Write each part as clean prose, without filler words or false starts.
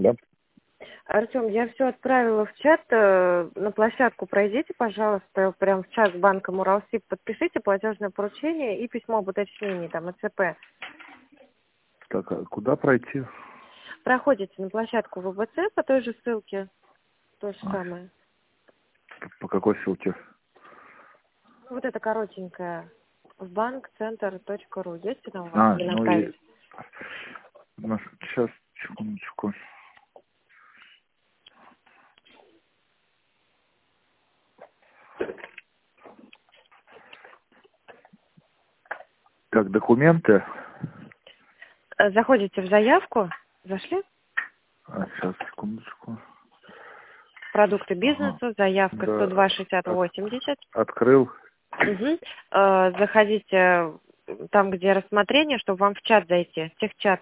Да. Артем, я все отправила в чат. На площадку пройдите, пожалуйста, прям в чат с банком Уралсиб, подпишите платежное поручение и письмо об уточнении, там, ЭЦП. Так, а куда пройти? Проходите на площадку ВБЦ по той же ссылке, то же А, самое. по какой ссылке? Вот это коротенькое. В bankcenter.ru. Есть там у вас? А, Или ну и... направить? Сейчас, секундочку. Так, документы. Заходите в заявку. Зашли? Сейчас, секундочку. Продукты Ага. бизнеса, заявка Да, 102-60-80. открыл. Угу. Заходите там, где рассмотрение, чтобы вам в чат зайти, в техчат.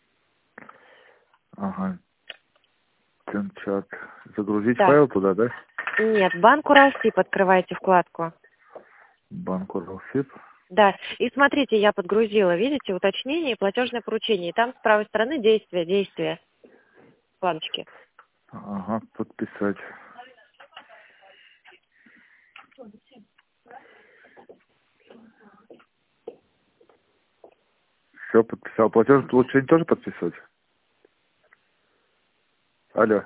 Ага. Чат. Загрузить Да. файл туда, да? Нет, банк Уралсиб открывайте вкладку. Банк Уралсиб. Да. И смотрите, я подгрузила, видите, уточнение и платежное поручение. И там с правой стороны действие. Вкладочки. Ага, подписать. Все, подписал. Платежное получение тоже подписывать? Алло.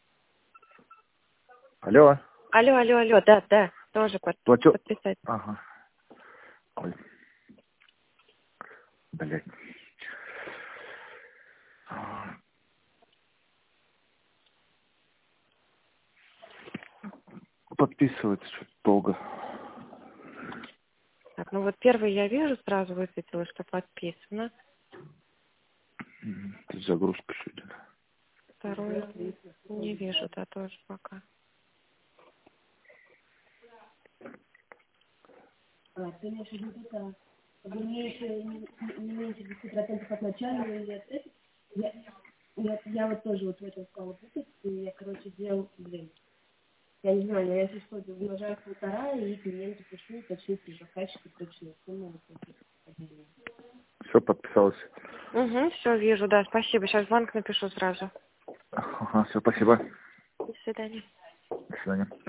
Алло. Алло, да, тоже Платеж... подписать. Ага. Ой, блядь. Подписывать что-то долго. Так, ну вот первый я вижу, сразу высветила, что подписано. Тут загрузка еще идет. Второй не вижу, да, тоже пока. Ты имеешь в виду это, меньше, не меньше 10% от начального или от этого? Я вот тоже вот в этом стала путать, и я, короче, делал, я не знаю, но я сейчас что-то умножаю в 1,5, и клиенту пишу, уточнить из заказчика точную сумму вот этих падения. Все, подписалось. Угу, все вижу, да, спасибо. Сейчас в банк напишу сразу. Ага, все, спасибо. До свидания. До свидания.